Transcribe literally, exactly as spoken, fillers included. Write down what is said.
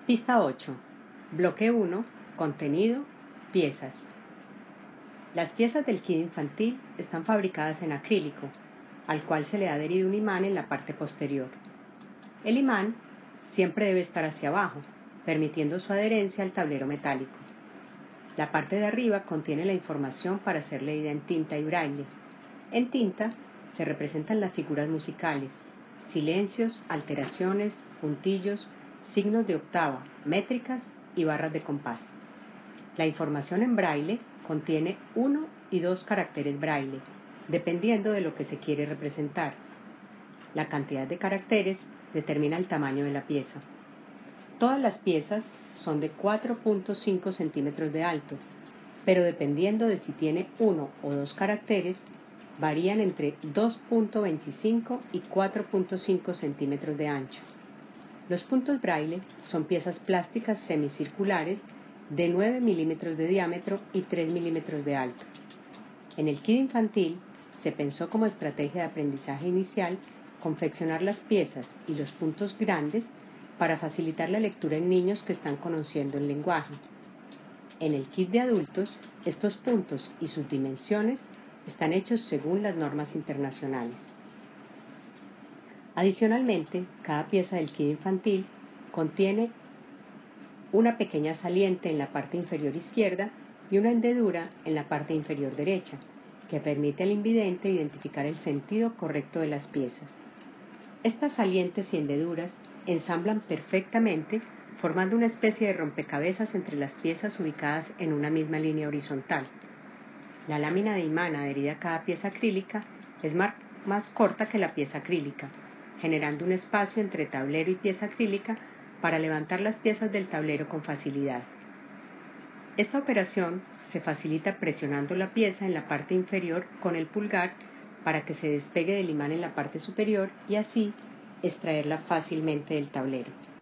Pista ocho. Bloque uno. Contenido. Piezas. Las piezas del kit infantil están fabricadas en acrílico, al cual se le ha adherido un imán en la parte posterior. El imán siempre debe estar hacia abajo, permitiendo su adherencia al tablero metálico. La parte de arriba contiene la información para ser leída en tinta y braille. En tinta se representan las figuras musicales, silencios, alteraciones, puntillos, signos de octava, métricas y barras de compás. La información en braille contiene uno y dos caracteres braille, dependiendo de lo que se quiere representar. La cantidad de caracteres determina el tamaño de la pieza. Todas las piezas son de cuatro punto cinco centímetros de alto, pero dependiendo de si tiene uno o dos caracteres, varían entre dos punto veinticinco y cuatro punto cinco centímetros de ancho. Los puntos braille son piezas plásticas semicirculares de nueve milímetros de diámetro y tres milímetros de alto. En el kit infantil se pensó como estrategia de aprendizaje inicial confeccionar las piezas y los puntos grandes para facilitar la lectura en niños que están conociendo el lenguaje. En el kit de adultos, estos puntos y sus dimensiones están hechos según las normas internacionales. Adicionalmente, cada pieza del kit infantil contiene una pequeña saliente en la parte inferior izquierda y una hendedura en la parte inferior derecha, que permite al invidente identificar el sentido correcto de las piezas. Estas salientes y hendeduras ensamblan perfectamente, formando una especie de rompecabezas entre las piezas ubicadas en una misma línea horizontal. La lámina de imán adherida a cada pieza acrílica es más corta que la pieza acrílica, generando un espacio entre tablero y pieza acrílica para levantar las piezas del tablero con facilidad. Esta operación se facilita presionando la pieza en la parte inferior con el pulgar para que se despegue del imán en la parte superior y así extraerla fácilmente del tablero.